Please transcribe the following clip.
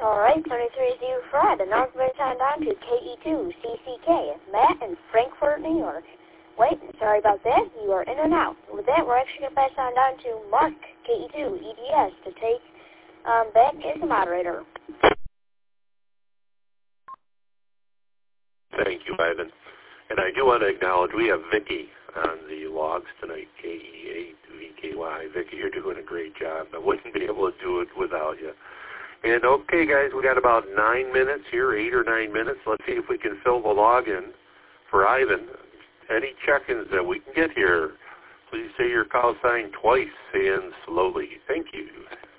All right, 23 Fred, and now we're signed on to KE2CCK, Matt in Frankfort, New York. Wait, sorry about that, you are in and out. With that, we're actually going to pass on down to Mark, KE2EDS, to take back as the moderator. Thank you, Ivan. And I do want to acknowledge we have Vicki on the logs tonight, KE8VKY. Vicki, you're doing a great job. I wouldn't be able to do it without you. And okay, guys, we got about 9 minutes here, 8 or 9 minutes. Let's see if we can fill the login for Ivan. Any check-ins that we can get here, please say your call sign twice and slowly. Thank you.